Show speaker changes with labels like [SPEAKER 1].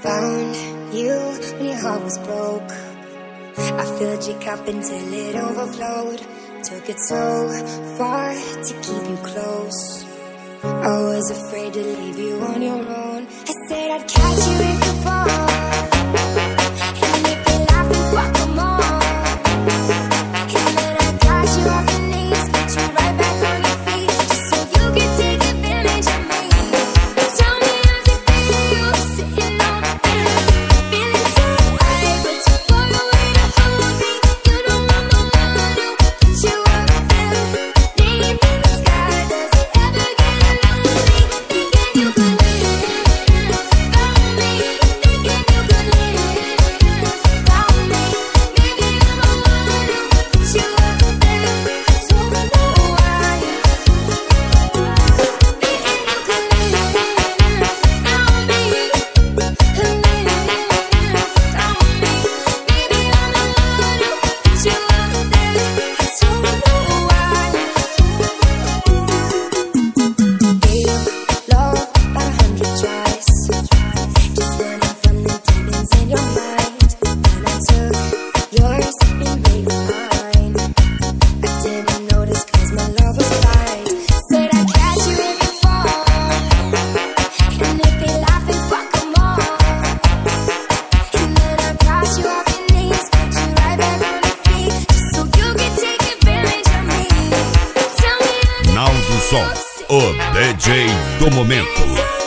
[SPEAKER 1] Found you when your heart was broke. I filled your cup until it overflowed. Took it so far to keep you close. I was afraid to leave you on your own. I said I'd catch you if you fall. And if they laugh, then fuck them all. And then I'd dash you off your knees, put you right back on your feet, just so you could take advantage of me. Tell me how's it feel, sitting on the bed, feeling so high, but too far away to hold me. You don't want no one to put you up there, name in the sky. Does it ever get lonely? Thinking you could live without me, thinking you could live without me. Maybe I'm the one to put you up there. I don't know why. Thinking you could live without me, live without me. Maybe I'm the one to put you up there. I don't know why. Gave love about 100 tries, just running from the demons in your mind. And I took yours and made it mine. I didn't notice 'cause my love was blind. Said I'd catch you if you fall. And if they laugh, then fuck them all. And then I'd cross you off your knees, put you right back on your feet, just so you could take advantage of me. Tell me how's it
[SPEAKER 2] Naldo Som, o DJ do momento.